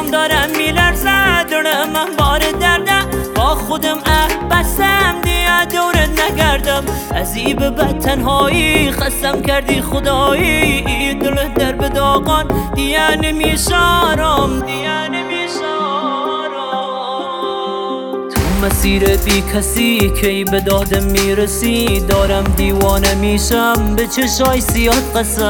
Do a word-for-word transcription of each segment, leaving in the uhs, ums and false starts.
چشام دارم میلرزه، دلم من بار درده، با خودم عهد بستم دیگه دورت نگردم. از ای به بد تنهایی خستم کردی خدایی، دل در به داغان دیگه نمیشه آرام، دیگه نمیشه آرام. تو مسیر بی کسی کی به دادم میرسی، دارم دیوانه میشم به چشای سیاه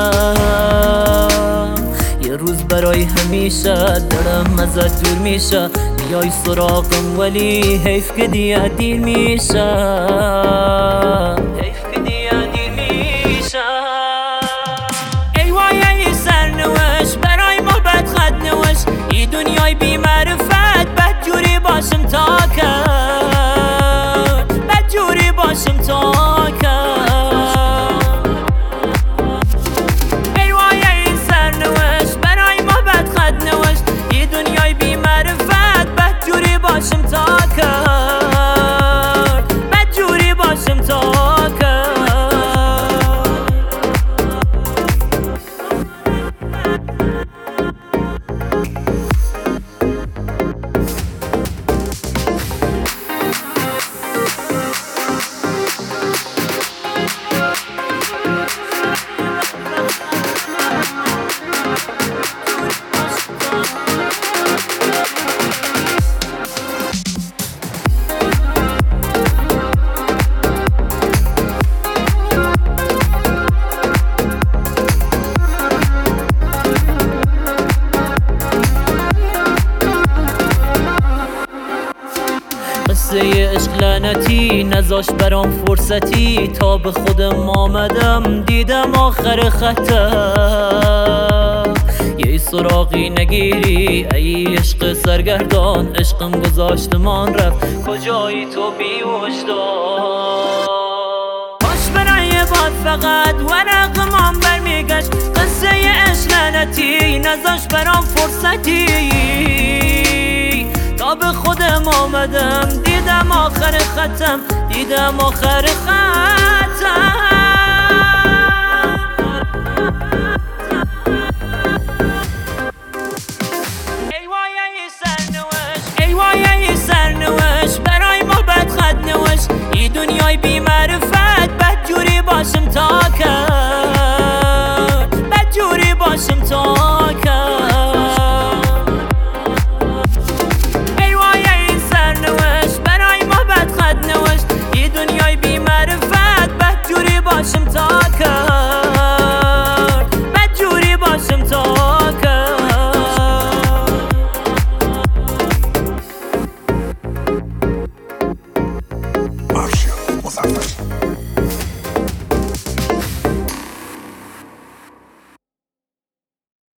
قسم. یه روز برای همیشه دلم ازت دور میشه، بیای سراغم ولی حیف که دیگه دیر میشه، حیف که دیگه دیر میشه. ای وای ای سرنوشت برای ما بد خط نوشت، ای دنیای بی معرفت بد جوری باشم تا کرد، بد جوری باشم تا کرد. دنیای بی معرفت بد جوری باشم تا کرد، بد جوری باشم تا کرد. قصه عشق لعنتی نذاش برام فرصتی، تا به خودم آمدم دیدم آخر خطم. یه سراغی نگیری ای عشق سرگردان، عشقم گذاشتمان رفت کجایی تو بی وجدان. باش برای باد فقط ورقمان برمیگشت، قصه عشق لعنتی نذاش برام فرصتی، تا به خودم آمدم دیدم آخر ختم، دیدم آخر ختم. ای وای ای سرنوشت، ای وای ای سرنوشت برای ما بد خط نوشت، ای دنیای بی معرفت بد جوری باشم تا کرد، بد جوری باشم تا کرد. باشم تا کرد، بد جوری باشم تا کرد. مارشال مظفر